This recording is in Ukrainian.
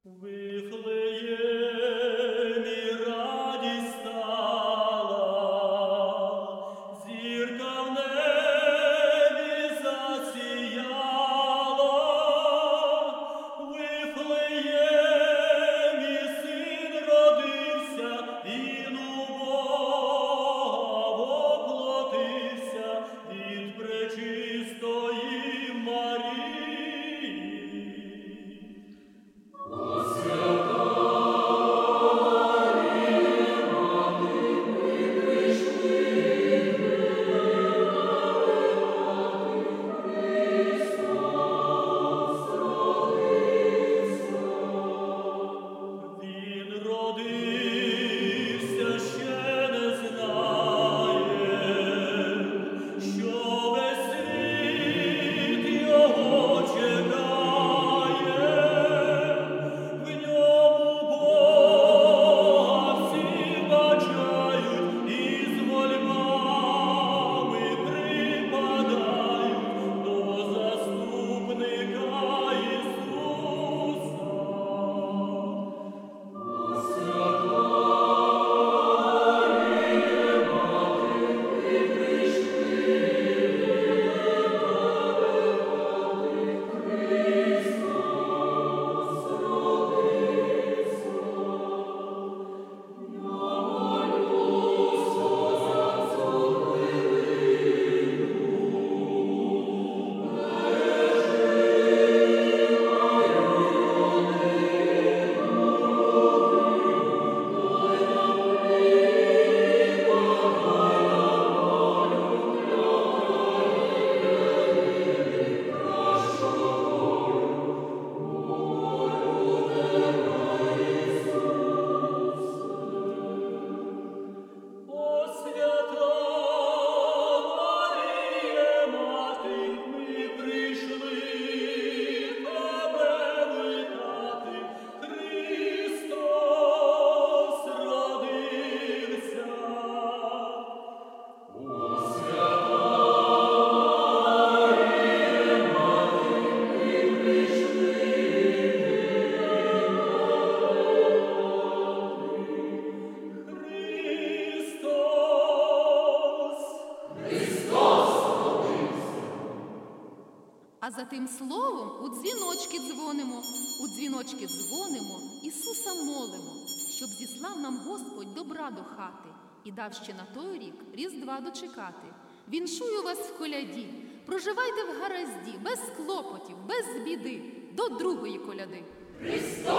Вифлеємі радість стала, зірка в небі засіяла. Вифлеємі син родився, він у Бога воплотився від пречистої Марії. Він родився, ще не знає, що весь світ його чекає. В ньому Бога всі бачають і з мольбами припадають до заступника Ісуса. О, свята Марія, Мати, ми прийшли тебе вітати. Христос родився. О, свята Марія, Мати, ми прийшли А за тим словом у дзвіночки дзвонимо, у дзвіночки дзвонимо, Ісуса молимо, щоб зіслав нам Господь добра до хати і дав ще на той рік Різдва дочекати. Віншую вас в коляді, проживайте в гаразді, без клопотів, без біди, до другої коляди. Христос!